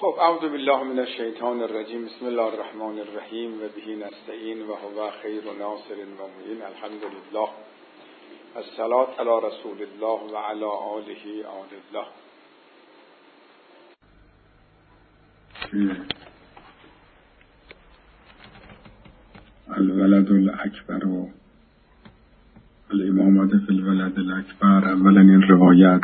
خب اعوذ بالله من الشیطان الرجیم. بسم الله الرحمن الرحیم و به نستعین و هو خیر ناصر و معین. الحمد لله. الصلاة علی رسول الله و علی آله آل الله. الولد الاکبر و الامامت فی الولد الاکبر. اولا این روایت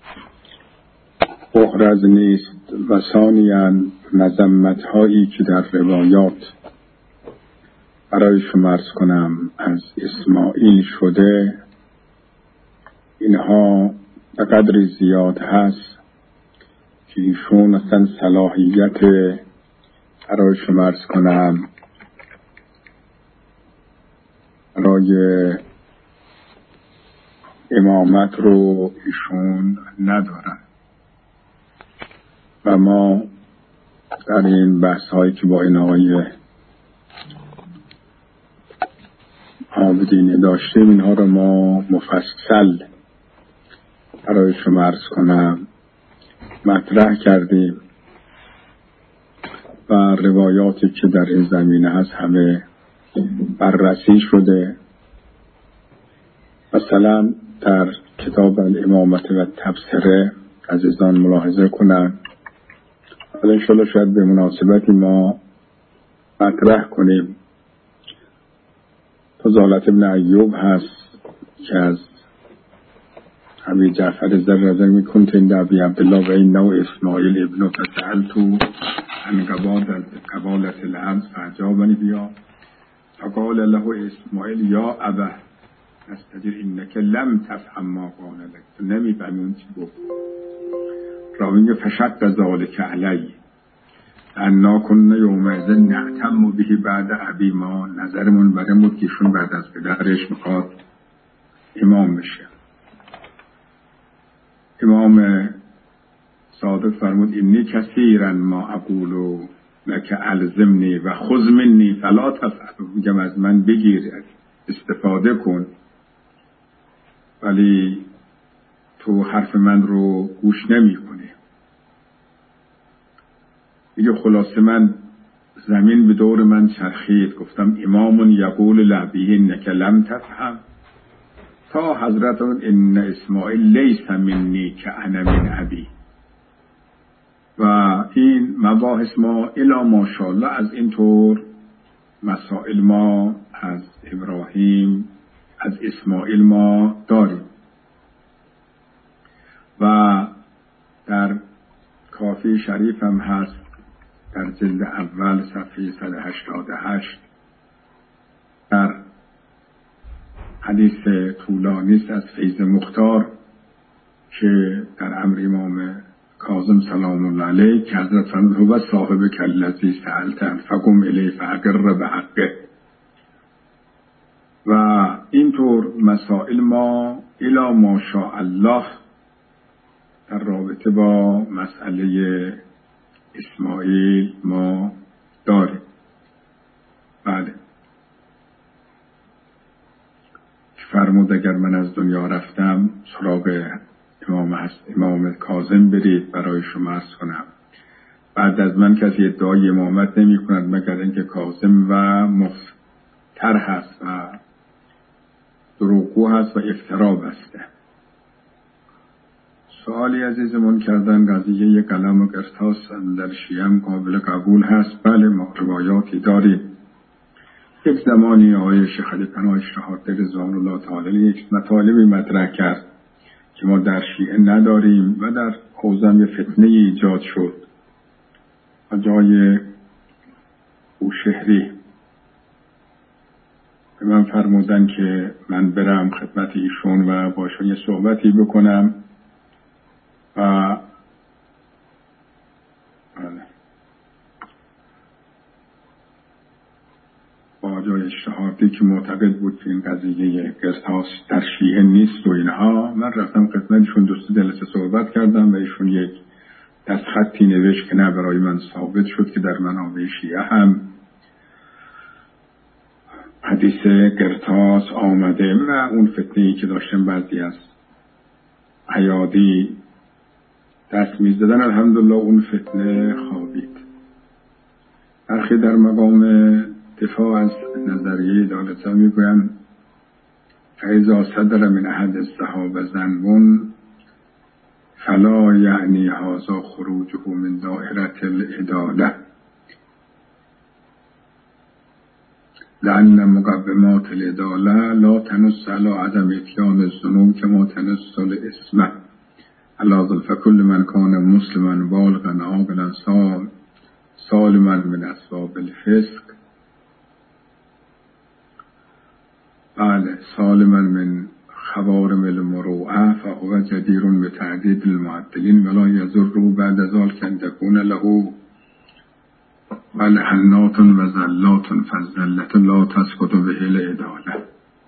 بغرض نیست و ثانیاً مذمت هایی که در روایات برای شما عرض کنم از اسماعیل شده، اینها به قدری زیاد هست که ایشون اصلا صلاحیت برای شما عرض کنم برای امامت رو ایشون ندارن. و ما در این بحث هایی که با این آقای عابدینی داشتیم، اینها رو ما مفصل برای شما عرض کنم مطرح کردیم و روایاتی که در این زمینه هست همه بررسی شده. مثلا در کتاب الامامت و تبصره عزیزان ملاحظه کنند، حالا انشاءالله شاید به مناسبتی ما مطرح کنیم. فضالت ابن ایوب هست که از ابی جعفر زر میکنت این ابی عبدالله و این نوع اسماعیل ابن تسألتو عن قبالت العبد فاجابنی بیا فقال له اسماعیل یا ابه استجر اینک لم تفهم ما قال لك. تو نمیفهمی اون چی گفت. راوی فشق ذلک علی انا کن یومئذ نعتم به بعد ابی. ما نظرمون بر این بود که ایشون بعد از پدرش میخواد امام بشه. امام صادق فرمود اینی کثیرا ما اقول لک الزمنی و خذ منی فلا تفعل. میگم از من بگیر، استفاده کن، ولی تو حرف من رو گوش نمی کنی. دیگه خلاصه من زمین به دور من چرخید، گفتم امام یقول لعبیه انک لم تفهم تا حضرت ان اسماعیل لیس منی که انا من ابی. و این مباحث ما الی ماشاءالله از این طور مسائل ما از ابراهیم از اسماعیل ما داریم. و در کافی شریف هم هست در جلد اول صفحه 188 در حدیث طولانی از فیض مختار که در امر امام کاظم سلام الله علیه که حضرت فرمود هو صاحب کالذی سألت فقم الیه فاقر بحقه. و اینطور مسائل ما الی ماشاء الله در رابطه با مسئله اسماعیل ما داریم. بله، فرمود اگر من از دنیا رفتم سراغ امام کاظم برید برای شما عرض کنم. بعد از من کسی ادعای امامت نمی کند مگر اینکه کاظم و مفتر هست و دروغگو هست و افترا بسته. سوالی عزیزمون کردن قضیه یک قلم و قرطاس در شیعه هم قابل قبول هست. بله، ما روایاتی داریم. یک زمانی آقای شیخ علی پناه شهادت رضوان الله تعالی یک مطالبی مطرح کرد که ما در شیعه نداریم و در حوزه فتنه ایجاد شد و جای بوشهری به من فرمودن که من برم خدمت ایشون و با ایشون یه صحبتی بکنم. و با جای اشتهاردی که معتقد بود که این قضیه قرطاس در شیعه نیست و اینها، من رفتم خدمتشون دوست جلسه صحبت کردم و ایشون یک دستخطی نوشت که نه برای من ثابت شد که در منابع شیعه هم حدیث قرطاس آمده و اون فتنه‌ای که داشتن بعضی از ایادی دست میزدن الحمدلله اون فتنه خوابید. برخی در مقام دفاع از نظریه عدالت میگویند فاذا صدر من احد الصحابه ذنب فلا یعنی هذا خروجه من دائره العداله لأن مقومات العداله لا تنص على عدم اتيان الذنوب كما تنص الاسم على فكل من كان مسلما بالغا عاقلا سالما من اسباب الفسق بله سالما من خوارم المروءه فهو جدير بتعديد المعدلين ولا يضر بعد ذلك ان تكون له ولحنات و زلات فالزلت لا تسقط به العداله.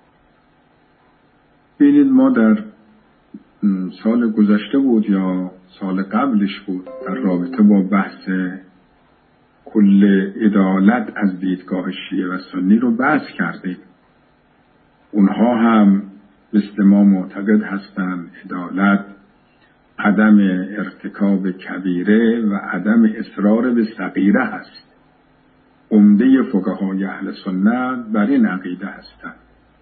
ببینید ما در سال گذشته بود یا سال قبلش بود در رابطه با بحث کل عدالت از دیدگاه شیعه و سنی رو بحث کردیم. اونها هم مثل ما معتقد هستند عدالت عدم ارتکاب کبیره و عدم اصرار به صغیره هست. عمده فقهای اهل سنت بر این عقیده هستند.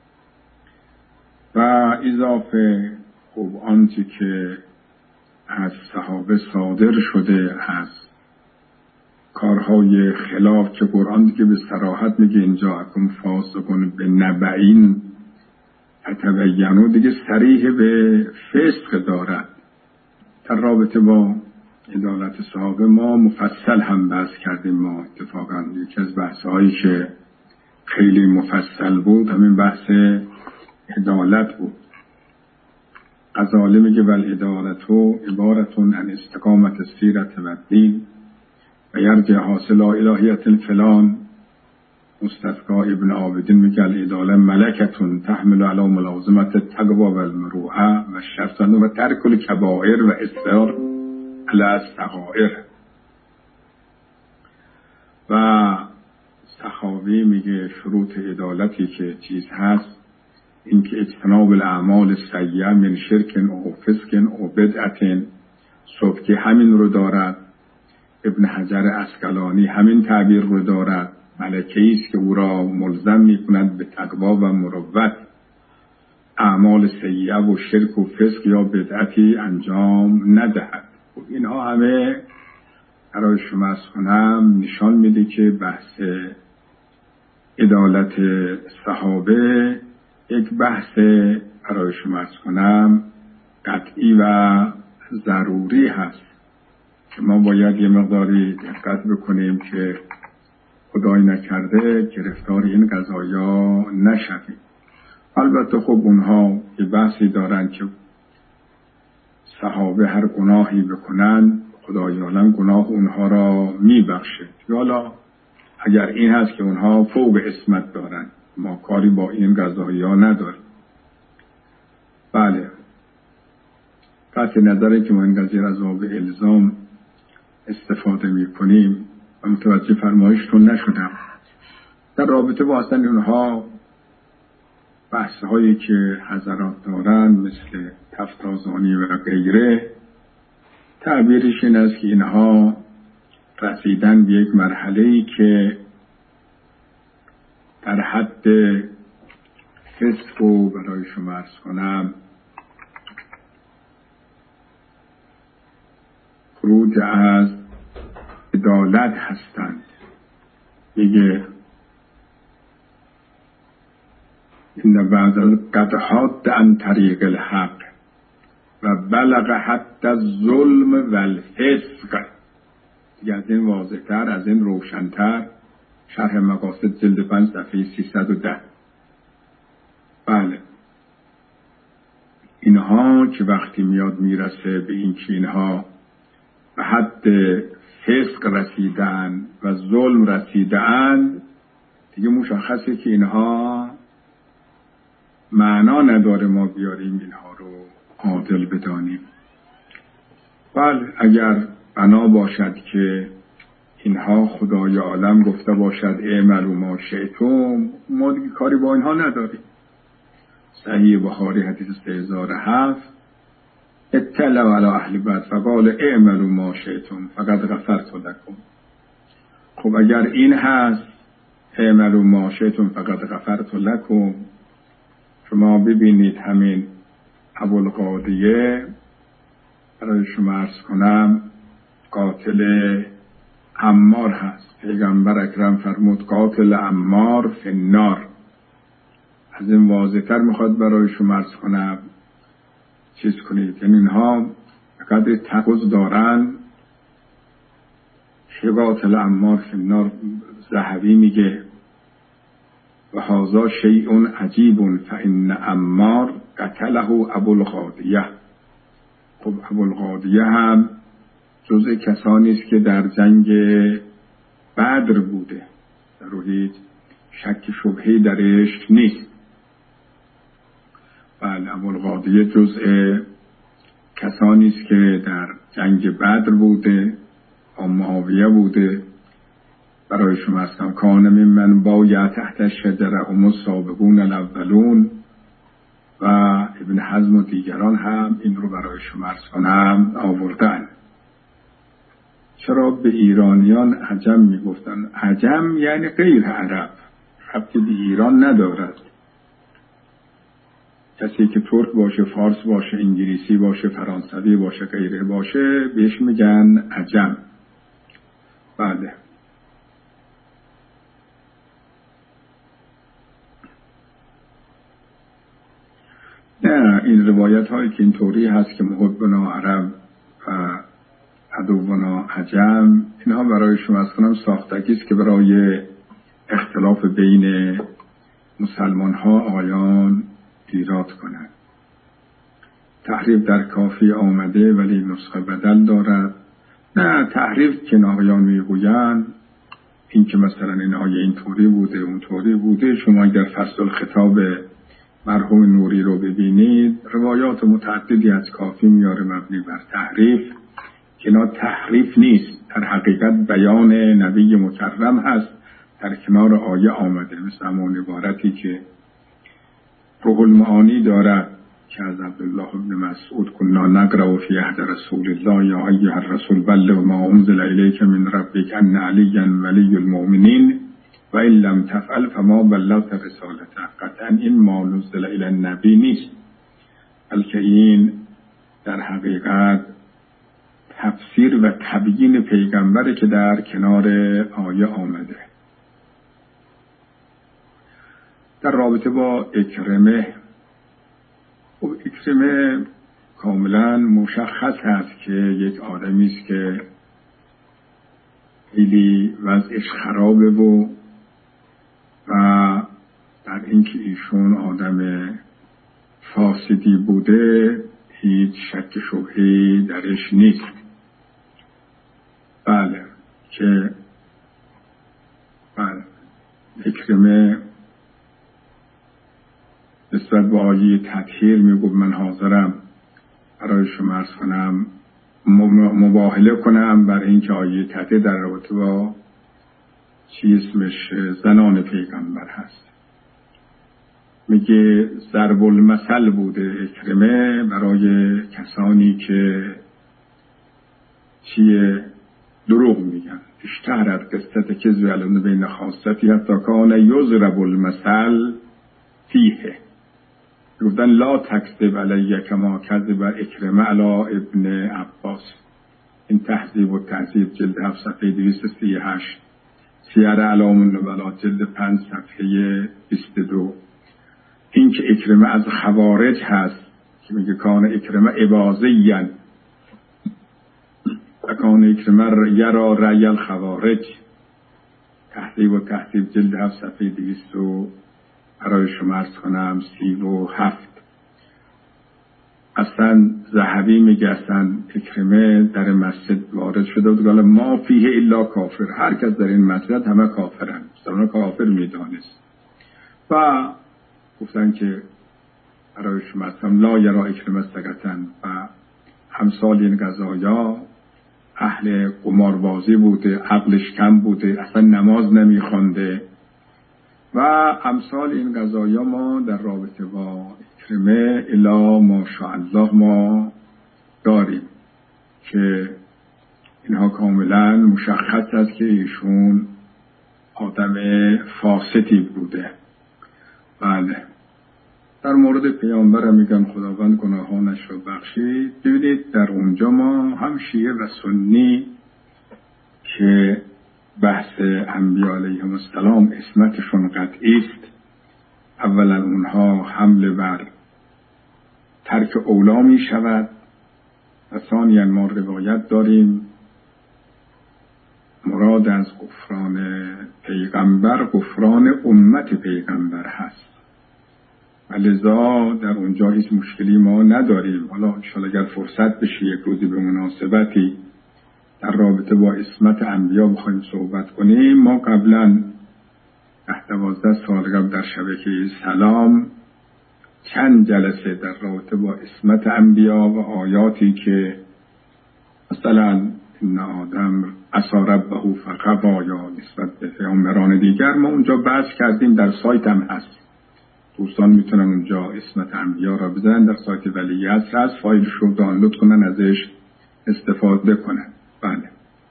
و اضافه خب آنچه که از صحابه صادر شده از کارهای خلاف که قرآن دیگه به صراحت میگه اینجا اکم فاسقون به نبعین فتبینوا دیگه صریح به فسق دارد. در رابطه با عدالت صحابه ما مفصل هم بحث کردیم. ما اتفاقا یکی از بحث‌هایی که خیلی مفصل بود همین بحث عدالت بود. غزالی میگه والعدالتو عبارتون عن استقامت السیرت و الدین و یرجع حاصل الهیت فلان. مستسقا ابن عابدین میگه العداله ملکتون تحمل علی ملازمت التقوی و المروءه و الشرطن و ترک الکبائر و اصرار علی الصغائر. و سخاوی میگه شروط عدالتی که چیز هست این که اجتناب الاعمال السیئه من شرک او فسق او بدعت. سبکی همین رو دارد. ابن حجر عسقلانی همین تعبیر رو دارد. ملکه‌ای است که او را ملزم می‌کند به تقوا و مروت اعمال سیئه و شرک و فسق یا بدعتی انجام ندهد. اینها همه برای شما از کنم نشان میده که بحث عدالت صحابه یک بحث برای شما از کنم قطعی و ضروری هست که ما باید یه مقداری دقت بکنیم که خدای نکرده گرفتار این قضایا نشویم. البته خب اونها یه بحثی دارن که صحابه هر گناهی بکنن خدای عالم گناه اونها را میبخشه. حالا اگر این هست که اونها فوق عصمت دارن ما کاری با این قضایا نداریم. بله قطع نظره که ما این قضیه از باب الزام استفاده میکنیم و متوجه فرمایشتون نشدم. در رابطه با اصلا اونها بحث هایی که حضرات دارن مثل تفتازانی و غیره تعبیرش این است که اینها رسیدن به یک مرحله‌ای که در حد فسق و برای شما عرض کنم خروج از عدالت هستند. میگه این بعض از قد حاد عن طریق الحق و بلغ حتی الظلم و الفسق. دیگه از این واضح‌تر از این روشن‌تر شرح مقاصد جلد 5 صفحه 310. بله اینها که وقتی میاد میرسه به این که اینها به حد فسق رسیدن و ظلم رسیدن دیگه مشخصه که اینها معنا نداره ما بیاریم اینها رو عادل بدانیم. بله اگر بنا باشد که اینها خدای عالم گفته باشد اعملوا ما شئتم ما دیگه کاری با اینها نداریم. صحیح بخاری حدیث 3007 اطلع علی اهل بدر فقال اعملوا ما شئتم فقد غفرت لكم. خب اگر این هست اعملوا ما شئتم فقد غفرت لكم، شما ببینید همین ابوالقاضیه برای شما عرض کنم قاتل عمار هست. پیغمبر اکرم فرمود قاتل عمار فی النار. از این واضح‌تر میخواد برای شما عرض کنم چیز کنید. یعنی اینها قدر تقوز دارن که قاتل عمار فی النار. ذهبی میگه و هذا شیء عجیب فإن عمار قتله ابوالقاضیه. خب ابوالقاضیه هم جزء کسانی است که در جنگ بدر بوده، در هیچ شک شبهه‌ای درش نیست. بله ابوالقاضیه جزء کسانی است که در جنگ بدر بوده، با معاویه بوده. برای شما هستم کان ممن بایع تحت الشجره هم السابقون الاولون. و ابن حزم و دیگران هم این رو برای شما عرض کنم آوردن. چرا به ایرانیان عجم میگفتن؟ عجم یعنی غیر عرب، ربطی به ایران ندارد. کسی که ترک باشه، فارس باشه، انگلیسی باشه، فرانسوی باشه، غیره باشه بهش میگن عجم. بله نه، این روایت هایی که اینطوری هست که محبنا عرب و عدونا عجم، اینها برای شما از کنم ساختگی است که برای اختلاف بین مسلمان ها آیان ایراد کنند. تحریف در کافی آمده ولی نسخه بدل دارد. نه، تحریف که آیان میگویند این که مثلا این آیه اینطوری بوده اونطوری بوده، شما اگر فصل الخطاب مرحوم نوری رو ببینید روایات متعددی از کافی میاره مبنی بر تحریف که اینا تحریف نیست، در حقیقت بیان نبی مکرم هست، در کنار آیه آمده. مثل همون عبارتی که روح المعانی دارد که از عبدالله بن مسعود کنا نقرأ فی عهد رسول الله یا ایها الرسول بلغ ما انزل الیک من ربک ان علیا ولی المؤمنین و این لم تفعل فما بلغت رسالته. قطعا این ما نزل الی النبی نیست، بلکه این در حقیقت تفسیر و تبیین پیغمبره که در کنار آیه آمده. در رابطه با اکرمه، خب اکرمه کاملا مشخص هست که یک آدمی است که خیلی وضعش خرابه و در اینکه ایشون آدم فاسدی بوده هیچ شک شبهه‌ای درش نیست. بله که بله اکرمه نسبت به آیه تطهیر میگفت من حاضرم برای شما عرض کنم مباهله کنم بر اینکه آیه تطهیر در رابطه با چی اسمش زنان پیغمبر هست. میگه ضرب المثل بوده اکرمه برای کسانی که چیه دروغ میگن. اشتهرت قصت کذب علم بین خاصتی حتی کان یضرب المثل فیه. گفتن لا تکذب علیه کما کذب اکرمه علی ابن عباس. این تهذیب و تهذیب جلد 7 صفحه 238، سیر اعلام النبلا جلد 5 صفحه 22. این که اکرمه از خوارج هست که میگه کان اکرمه عبازیًا و کان اکرمه یرا رأی الخوارج، تهذیب و تهذیب جلد 7 صفحه 200 برای شما عرض کنم 37. اصلا ذهبی میگه اصلا اکرمه در مسجد وارد شده بود گفت ما فیه الا کافر، هر کس در این مسجد همه کافرن، اصلا کافر میدانست. و گفتن که برای شما اصلا لا یرا اکرمه سگتن و همسال این قضایا اهل قماربازی بوده، عقلش کم بوده، اصلا نماز نمیخونده و امثال این قضایا. ما در رابطه با اکرمه الا ماشاءالله ما داریم که اینها کاملا مشخص است که ایشون آدم فاسدی بوده. بله، در مورد پیامبر میگن خداوند گناهانش رو بخشید. ببینید در اونجا ما هم شیعه و سنی که بحث انبیاء علیهم السلام عصمتشون قطعی است، اولا اونها حمله بر ترک اولا می شود و ثانیاً ما روایت داریم مراد از غفران پیغمبر غفران امت پیغمبر هست و لذا در اونجا هیچ مشکلی ما نداریم. حالا انشاءالله اگر فرصت بشه یک روزی به مناسبتی در رابطه با عصمت انبیا بخوایم صحبت کنیم. ما قبلا 10-12 سال قبل در شبکه سلام چند جلسه در رابطه با عصمت انبیا و آیاتی که مثلا این آدم عصی ربه فغوی یا نسبت به پیامبران دیگر ما اونجا بحث کردیم، در سایت هم هست، دوستان میتونن اونجا عصمت انبیا را بزنن، در سایت ولی عصر هست، فایلش رو دانلود کنن ازش استفاده کنن. بله،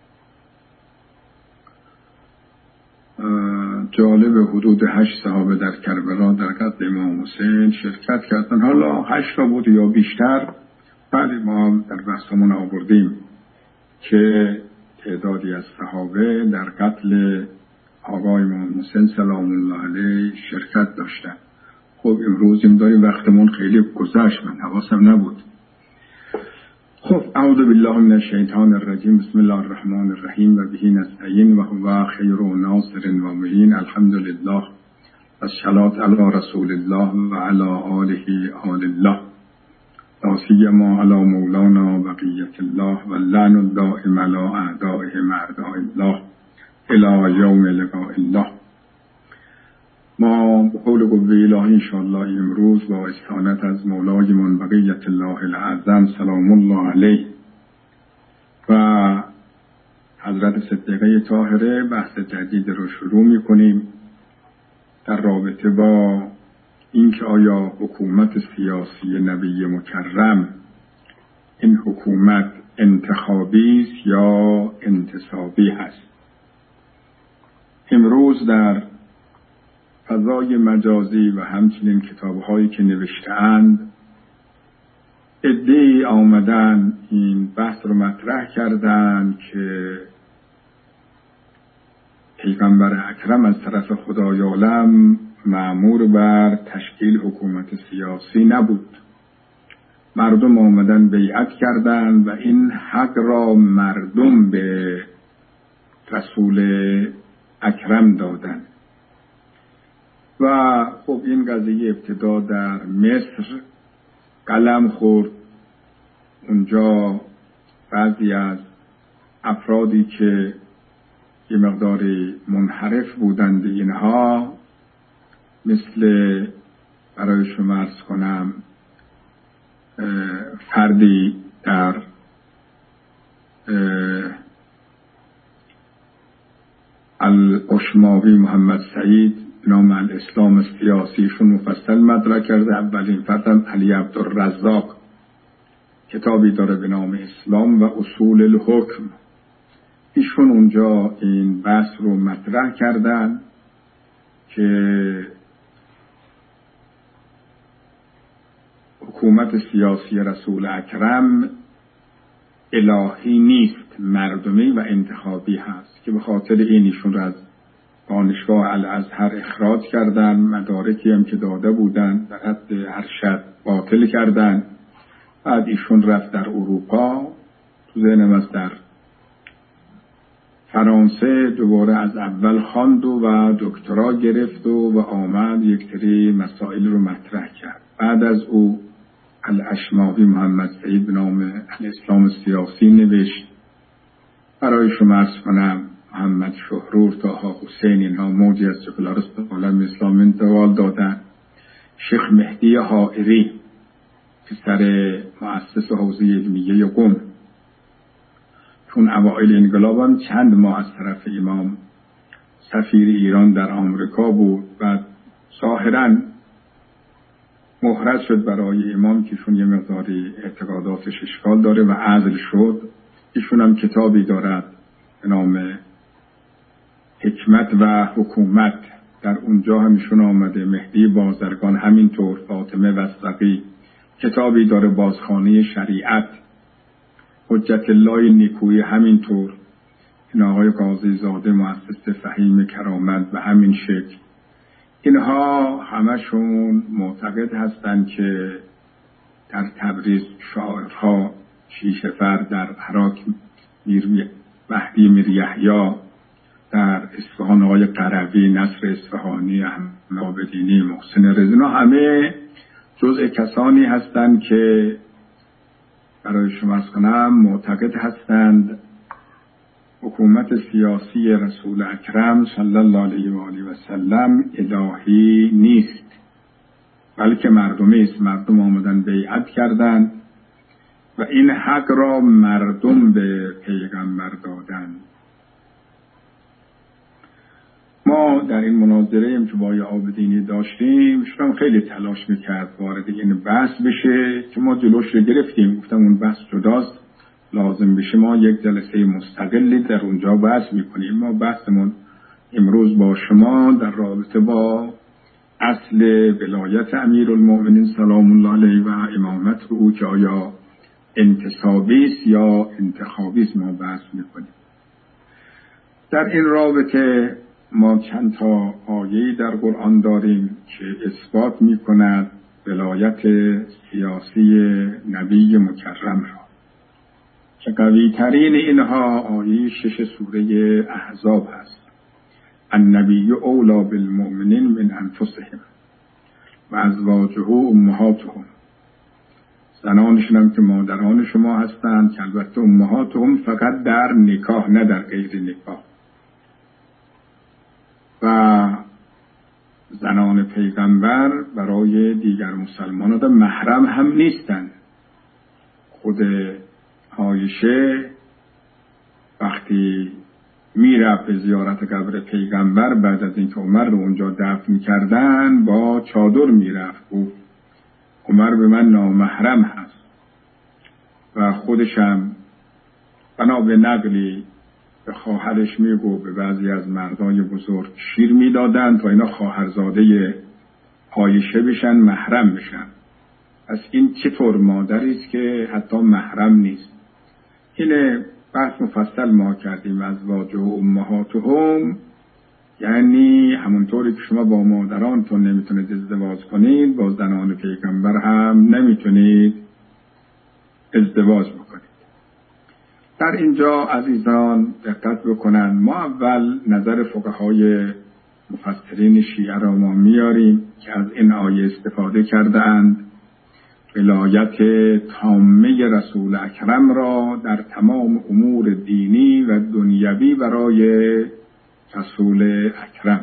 جالب حدود 8 صحابه در کربلا در قتل امام حسین شرکت کردن. حالا 8 را بود یا بیشتر. بله، ما در بحثمون آوردیم که تعدادی از صحابه در قتل آقای امام حسین سلام الله علیه شرکت داشتن. خب امروز این داریم وقتمون خیلی گذشت، من حواسم نبود. خب اعوذ بالله من الشیطان الرجیم، بسم الله الرحمن الرحیم و به نستعین و هو خیر ناصر و معین. الحمدلله و الصلاة علی رسول الله و علی آله آل الله لا سیما علی مولانا بقیة الله و اللعن الدائم علی اعدائهم اعداء الله الی یوم لقاء الله. ما به قول قوه الهی انشاءالله امروز با استعانت از مولایمان بقیت الله الاعظم سلام الله علیه و حضرت صدیقه طاهره بحث جدید رو شروع می‌کنیم در رابطه با اینکه آیا حکومت سیاسی نبی مکرم این حکومت انتخابی است یا انتصابی هست. امروز در فضای مجازی و همچنین کتاب‌هایی که نوشته‌اند عده‌ای آمدن این بحث رو مطرح کردند که پیغمبر اکرم از طرف خدای عالم مأمور بر تشکیل حکومت سیاسی نبود. مردم آمدن بیعت کردند و این حق را مردم به رسول اکرم دادند. و خب این قضیه ابتدا در مصر قلم خورد. اونجا بعضی از افرادی که یه مقداری منحرف بودند اینها، مثل برای شما عرض کنم فردی در الاشماوی محمد سعید نام الاسلام سیاسیشون مفصل مطرح کرده. اولین فردم علی عبدالرزاق کتابی داره به نام اسلام و اصول الحکم. ایشون اونجا این بحث رو مطرح کردن که حکومت سیاسی رسول اکرم الهی نیست، مردمی و انتخابی هست، که به خاطر این ایشون را از دانشگاه الازهر اخراج کردن. مدارکی هم که داده بودن در حد ارشد باطل کردن. بعد ایشون رفت در اروپا، تو ذهنم است در فرانسه دوباره از اول خواند و دکترا گرفت و آمد یک سری مسائل رو مطرح کرد. بعد از او الاشماوی محمد سعید به نام الاسلام سیاسی نوشت. برای شما عرض کنم محمد شهرور، طاها حسین، اینها موجی از سکولارست عالم اسلام انتقال دادن. شیخ مهدی حائری پسر مؤسس حوزه علمیه قم، چون اوائل انقلاب هم چند ماه از طرف امام سفیر ایران در آمریکا بود و ظاهراً محرز شد برای امام که ایشون یه مقداری اعتقاداتش اشکال داره و عزل شد. ایشون هم کتابی دارد به نام حکمت و حکومت، در اونجا همیشون آمده. مهدی بازرگان همینطور، فاطمه وثقی کتابی داره، بازخوانی شریعت، حجت الله نیکویی همینطور، این آقای قاضی زاده مؤسس فهیم کرامت به همین شکل. اینها همشون معتقد هستند که در تبریز شاعرها، شیشه‌فر در عراق مهدی میر یحیی، در اصفهان آقای قروی، نصر اصفهانی، احمد عابدینی، محسن رضا، همه جزء کسانی هستند که برای شما عرض کنم معتقد هستند حکومت سیاسی رسول اکرم صلی الله علیه و آله و سلم الهی نیست، بلکه مردمی است. مردم آمدن بیعت کردند و این حق را مردم به پیغمبر دادند. ما در این مناظره که با آقای عابدینی داشتیم، شما خیلی تلاش میکرد وارد این بحث بشه که ما جلوش رو گرفتیم. گفتم اون بحث جداست، لازم بشه ما یک جلسه مستقلی در اونجا بحث میکنیم. ما بحثمون امروز با شما در رابطه با اصل ولایت امیرالمؤمنین سلام الله علیه و امامت او که آیا انتصابی است یا انتخابی است ما بحث میکنیم. در این رابطه ما چند تا آیه در قرآن داریم که اثبات میکند ولایت سیاسی نبی مکرم را، که قوی ترین اینها آیه 6 سوره احزاب هست. النبی اولی بالمؤمنین من انفسهم و ازواجه امهاتهم. زنانشون هم که مادران شما هستند، که البته امهاتهم فقط در نکاح نه در غیر نکاح. و زنان پیغمبر برای دیگر مسلمانان محرم هم نیستند. خود عایشه وقتی میرفت به زیارت قبر پیغمبر بعد از اینکه عمر رو اونجا دفن کردن با چادر میرفت، گفت عمر به من نامحرم هست. و خودشم بنا به نقلی به خواهرش میگو به بعضی از مردای بزرگ شیر میدادن تا اینا خواهرزاده عایشه بشن، محرم بشن. از این چطور مادری است که حتی محرم نیست؟ این بحث مفصل ما کردیم. ازواجه و امهاتهم یعنی همونطوری که شما با مادرانتون نمیتونید ازدواج کنید، با زنان پیغمبر هم نمیتونید ازدواج بکنید. در اینجا عزیزان دقت بکنن، ما اول نظر فقهای مفسرین شیعه را ما میاریم که از این آیه استفاده کرده اند ولایت تامه رسول اکرم را در تمام امور دینی و دنیوی برای رسول اکرم.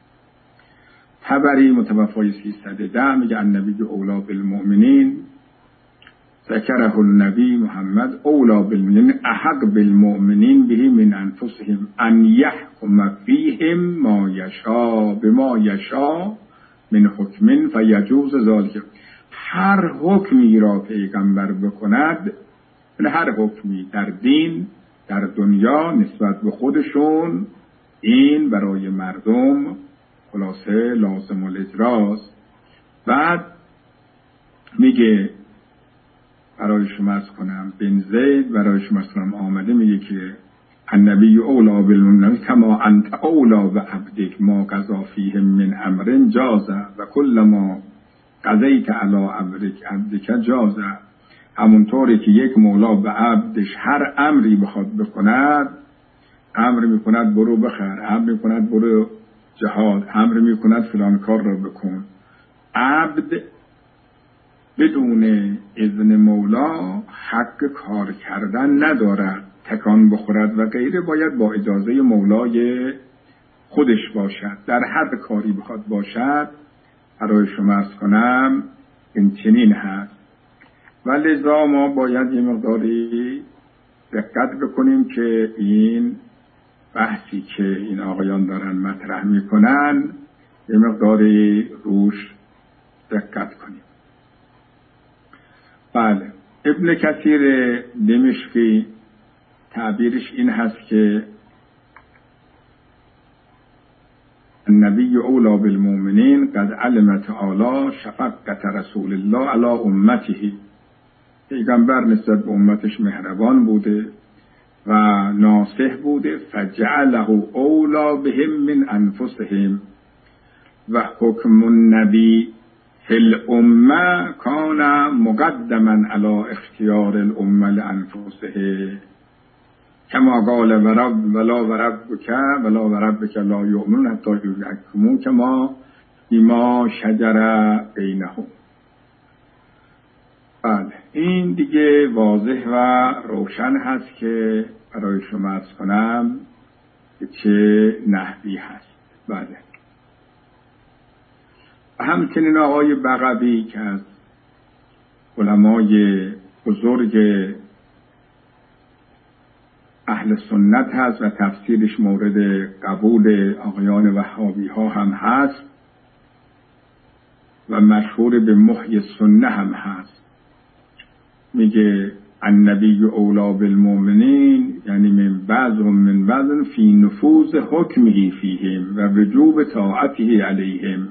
طبری متوفای 310 میگه النبی اولی بالمؤمنین ذکره النبی محمد اولی بالمؤمنین احق بالمؤمنین به من انفسهم ان یحکم فیهم ما یشاء بما یشاء من حکم فیجوز ذلک. هر حکمی را پیغمبر بکند، هر حکمی در دین در دنیا نسبت به خودشون، این برای مردم خلاصه لازم الاجراست. بعد میگه برای شما از کنم بن زید برای شما از کنم آمده میگه که النبی اولا بالمؤمنین کما انت اولا و عبدک ما قضا فیهم من امر جازه و کل ما قضیت علی عبدک جازه. همونطوری که یک مولا به عبدش هر امری بخواد بکند، امر میکند برو بخر، امر میکند برو جهاد، امر میکند فلان کار را بکن. عبد بدون اذن مولا حق کار کردن ندارد، تکان بخورد و غیره، باید با اجازه مولای خودش باشد. در هر کاری بخواد باشد برای شما عرض کنم این چنین هست. و لذا ما باید یه مقداری دقت بکنیم که این بحثی که این آقایان دارن مطرح میکنن یه مقداری روش دقت کنیم. بله، ابن کثیر دمشقی تعبیرش این هست که النبی اولی بالمؤمنین قد علم تعالی شفقت رسول الله علی امته. پیغمبر نسبت به امتش مهربان بوده و ناصح بوده. فجعله اولی بهم من انفسهم و حکم النبی فی الامه کان مقدما علی اختیار الامه لانفسه کما قال ولا وربک لا یؤمنون حتی یحکموک کما فیما شجر بینهم. بله، این دیگه واضح و روشن هست که برای شما عرض کنم که چه نحوی هست. بله، و همچنین آقای بغوی که از علمای بزرگ اهل سنت هست و تفسیرش مورد قبول آقایان وهابی ها هم هست و مشهور به محی سنه هم هست، میگه النبی اولا بالمؤمنین یعنی من بعض فی نفوذ حکمه فیهم و وجوب طاعته علیهم،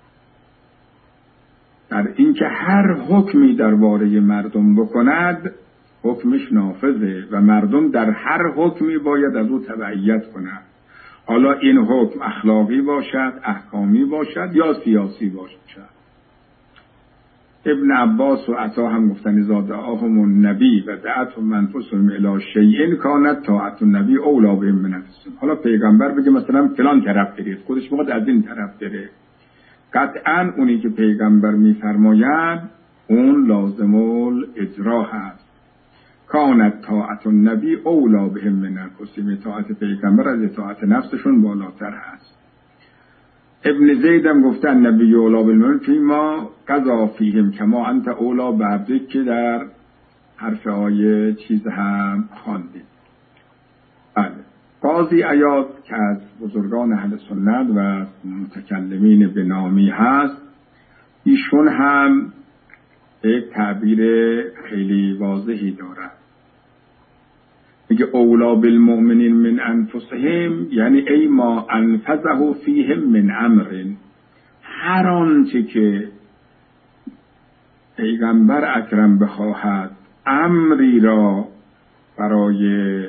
در اینکه هر حکمی درباره مردم بکند حکمش نافذه و مردم در هر حکمی باید از او تبعیت کنند، حالا این حکم اخلاقی باشد، احکامی باشد یا سیاسی باشد. ابن عباس و عطا هم گفتن اذا دعاهم النبی و دعتهم انفسهم الی شیء کانت طاعت النبی اولی بهم من انفسهم. حالا پیغمبر بگه مثلا فلان طرف برید، خودش میخواد از این طرف بره، قطعا اونی که پیغمبر میفرماید اون لازم الاجرا هست. کانت طاعت النبی اولی بهم من انفسهم، طاعت پیغمبر از طاعت نفسشون بالاتر هست. ابن زید هم گفته النبی اولی بالمؤمنین فیما قضا فیهم کما انت اولی بعبدک که در حرف آیه چیز هم خواندید. بله، قاضی عیاض که از بزرگان اهل سنت و متکلمین به نامی هست، ایشون هم یک تعبیر خیلی واضحی دارد، میگه اولا بالمؤمنین من انفسهم یعنی ای ما انفذه فیهم من امر، هر آنچه که پیغمبر اکرم بخواهد امری را برای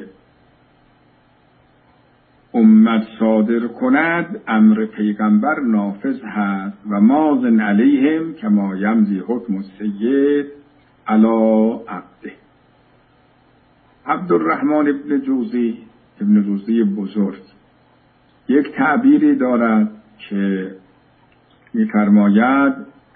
امت صادر کند امر پیغمبر نافذ هست و ماضٍ علیهم کما یمضی حکم السید علی عبده. عبدالرحمن ابن جوزی بزرگ یک تعبیری دارد که می‌فرماید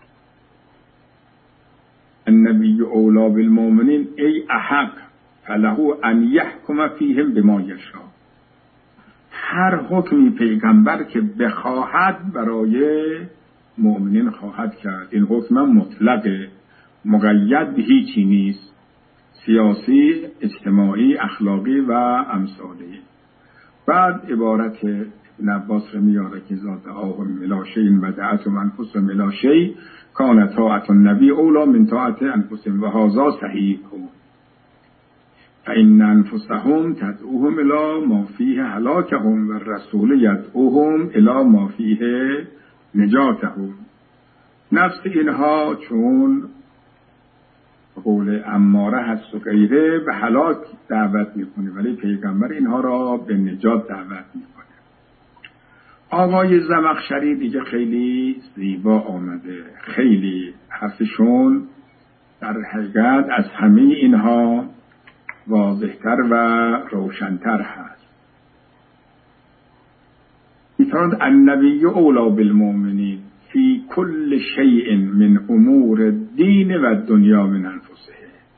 النبی اولی بالمؤمنین ای احق فله ان یحکم فیهم بما یشاء. هر حکمی پیغمبر که بخواهد برای مؤمنین خواهد کرد. این حکم مطلقه، مقید به هیچی نیست، سیاسی، اجتماعی، اخلاقی و امثاله. بعد عبارت ابن عباس رو میاره که ذات آهم الاشین و دعتهم انفسهم الاشی کان طاعت النبی اولا من طاعت انفسهم و هذا صحیح فإن انفسهم تدعوهم الی ما فیه هلاکهم و الرسول یدعوهم الی ما فیه نجاتهم. نفس اینها چون قول اماره هست و غیره به هلاک دعوت میکنه، ولی پیغمبر اینها را به نجات دعوت میکنه. آقای زمخشری دیگه خیلی زیبا آمده، خیلی حرفشون در حقیقت از همه اینها واضحتر و روشنتر هست. میتوند النبی اولا بالمؤمنین فی کل شیء من امور الدین و دنیا من انفسه.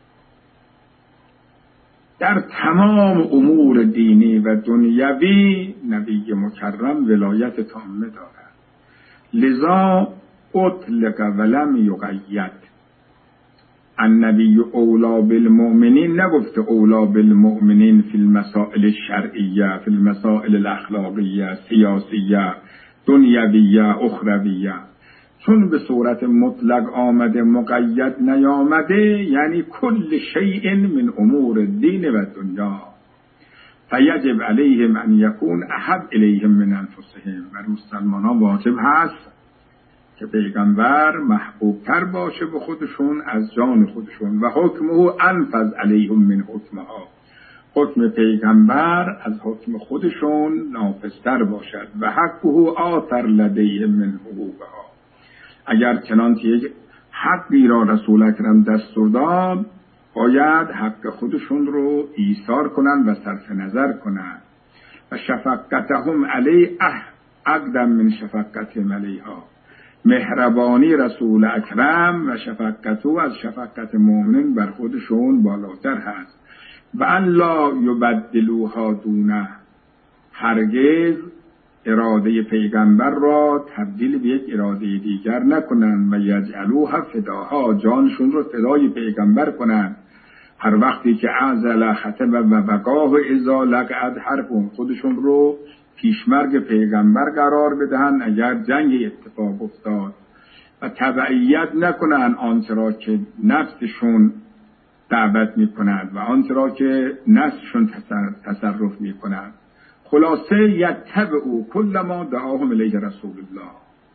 در تمام امور دینی و دنیوی نبی مکرم ولایت تامه دارد، لذا اطلق ولم یقید. النبی اولا بالمؤمنین نگفته اولا بالمؤمنین فی المسائل الشرعیه، فی المسائل الاخلاقیه، سیاسیه، دنیویه، اخرویه، چون به صورت مطلق آمده مقید نیامده، یعنی کل شیء من امور الدین و دنیا، فیجب علیهم ان یکون احب الیهم من انفسهم. بر مسلمانان واجب هست که پیغمبر محبوب تر باشه به خودشون از جان خودشون. و حکمه انفذ علیهم من حکمها، حکم پیغمبر از حکم خودشون نافذتر باشد. و حقه آثر لدیهم من حقوقها، اگر چنانچه یک حقی را رسول اکرم دستور داد، باید حق خودشون رو ایثار کنند و صرف نظر کنند. و شفقتهم علی اقدم من شفقتهم علیها، مهربانی رسول اکرم و شفقت او از شفقت مؤمنین بر خودشون بالاتر هست. و ان لا یبدلوها دونه، هرگز اراده پیغمبر را تبدیل به یک اراده دیگر نکنند. و یجعلوها فداها، جانشون رو فدای پیغمبر کنند هر وقتی که اعزل خطب و بقاه اذا لقعد حرب، خودشون رو پیشمرگ پیغمبر قرار بدهند اگر جنگ اتفاق افتاد. و تبعیت نکنند آنچه را که نفسشون دعوت میکنند و آنچه را که نفسشون تصرف میکنند. خلاصه یتبعوا کل ما دعاهم الیه رسول الله،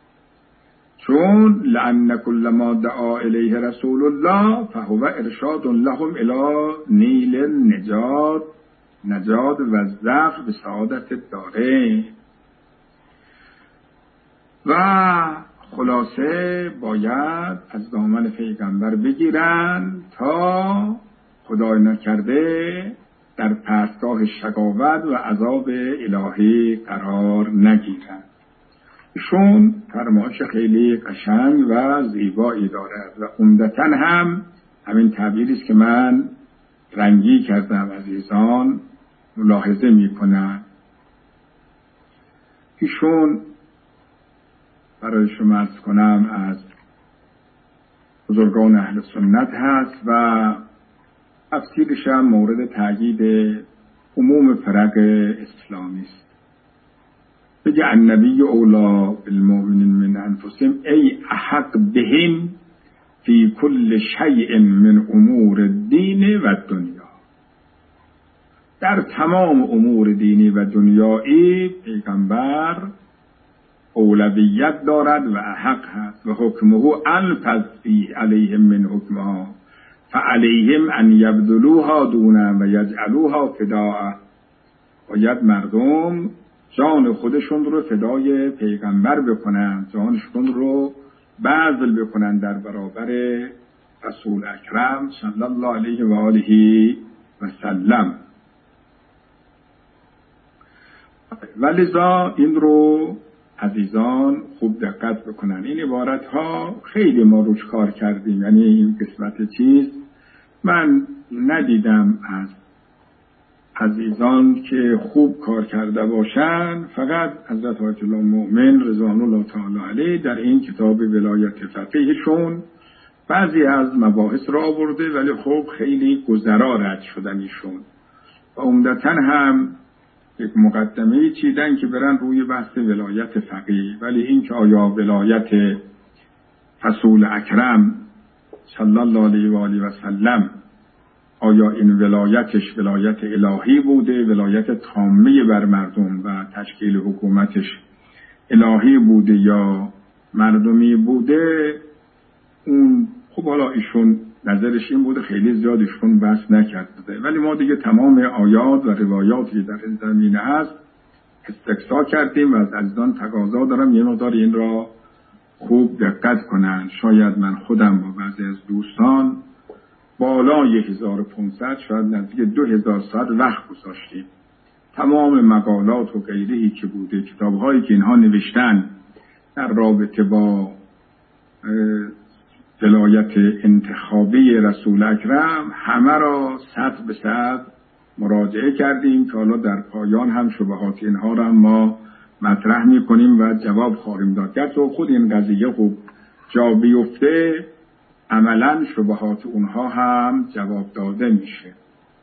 چون لأن کل ما دعا الیه رسول الله فهو ارشاد لهم الی نیل نجات و ظفر به سعادت الدارین. و خلاصه باید از دامن پیغمبر بگیرن تا خدای نکرده در پرتگاه شقاوت و عذاب الهی قرار نگیرند. ایشون فرمایش خیلی قشنگ و زیبایی دارد و عمدتاً هم همین تعبیری است که من رنگی کردم، عزیزان ملاحظه میکنند. ایشون برای شما عرض کنم از بزرگان اهل سنت هست و تفسیرش هم مورد تأیید عموم فرق اسلامی است. بگه النبی اولی بالمؤمنین من انفسهم ای احق بهم فی کل شیء من امور الدین و دنیا، در تمام امور دینی و دنیایی پیغمبر اولویت دارد و حق هست. و حکمه انفذ فی علیهم من حکمها فعلیهم ان یبذلوها دونه و یجعلوها فداء. باید مردم جان خودشون رو فدای پیغمبر بکنن، جانشون رو بذل بکنن در برابر رسول اکرم صلی الله علیه و آله و سلم. ولذا این رو عزیزان خوب دقت بکنن. این عبارت ها خیلی ما روش کار کردیم، یعنی این قسمت چیز من ندیدم از عزیزان که خوب کار کرده باشن. فقط حضرت آیت الله مؤمن رضوان الله تعالی علیه در این کتاب ولایت فقیهشون بعضی از مباحث را آورده، ولی خب خیلی گذرا رد شدن ایشون و عمدتاً هم یک مقدمه چیدن که برن روی بحث ولایت فقیه. ولی این که آیا ولایت رسول اکرم صلی الله علیه و آله و سلم، آیا این ولایتش ولایت الهی بوده، ولایت تامه بر مردم و تشکیل حکومتش الهی بوده یا مردمی بوده، اون خب حالا ایشون نظرش این بوده، خیلی زیاد ایشون بحث نکرده. ولی ما دیگه تمام آیات و روایاتی در این زمینه هست استقصا کردیم و از عزیزان تقاضا دارم یه مقدار این را خوب دقت کنن. شاید من خودم با بعضی از دوستان بالای 1500 شاید نزدیک 2000 ساعت وقت گذاشتیم. تمام مقالات و غیرهی که بوده، کتاب‌هایی که اینها نوشتن در رابطه با ولایت انتخابی رسول اکرم، همه را سطر به سطر مراجعه کردیم که حالا در پایان هم شبهات اینها را ما مطرح می‌کنیم و جواب خواهیم داد. گرچه خود این قضیه خوب جا بیفته، عملاً شبهات اونها هم جواب داده میشه.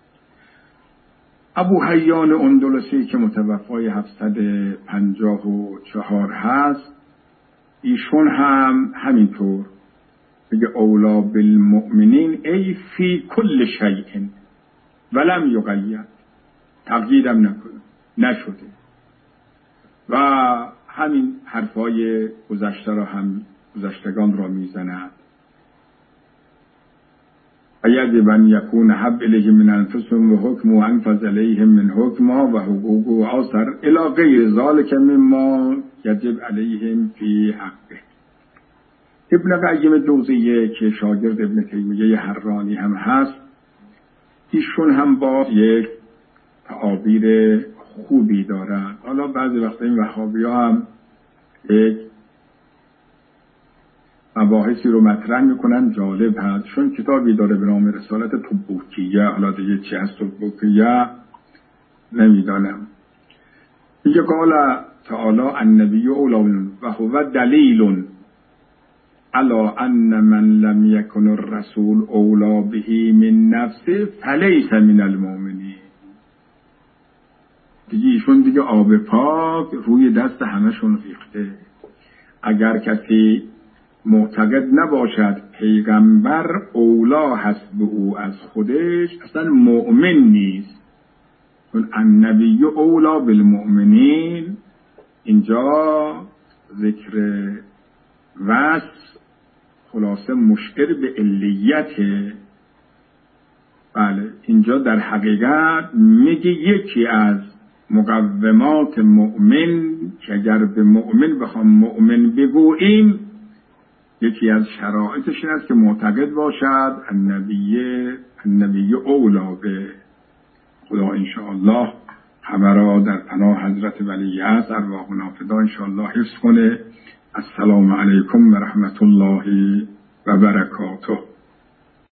ابو حیان اندلسی که متوفای 754 هست، ایشون هم همینطور بگه اولا بالمؤمنین ای فی کل شیء ولم یغیر، تغییرم نشده. و همین حرفای گذشتگان را میزند. یجب ان یکون حب الیهم من انفسهم و حکم و انفذ الیهم من حکمها و حقوق و آثر الی غیر ذلک مما یجب علیهم فی حقه. ابن قیم الجوزیه که شاگرد ابن تیمیه حرانی هم هست، ایشون هم با یک تعابیر خوبی دارن. حالا بعضی وقتا این وهابی‌ها هم یک مباحثی رو مطرح میکنن، جالب هست. چون کتابی داره به نام رسالت تبوکیه، حالا دیگه چی هست تبوکیه نمیدانم. میگه قال تعالی النبی اولی و هو دلیل علی ان من لم یکن الرسول اولا به من نفسه فلیس من المؤمنین. دیگه ایشون دیگه آب پاک روی دست همشون ریخته. اگر کسی معتقد نباشد پیغمبر اولا هست به او از خودش، اصلا مؤمن نیست. چون النبی اولا بالمؤمنین اینجا ذکر وصف خلاصه مشعر به علیته. بله، اینجا در حقیقت میگه یکی از مقومات مؤمن که اگر به مؤمن بخوام مؤمن بگوییم، یکی از شرایطش این است که معتقد باشد النبی اولا به. خدا انشاءالله همه را در پناه حضرت ولی عصر ارواحنا فدا انشاءالله حفظ کنه. السلام علیکم و رحمت الله و برکاته.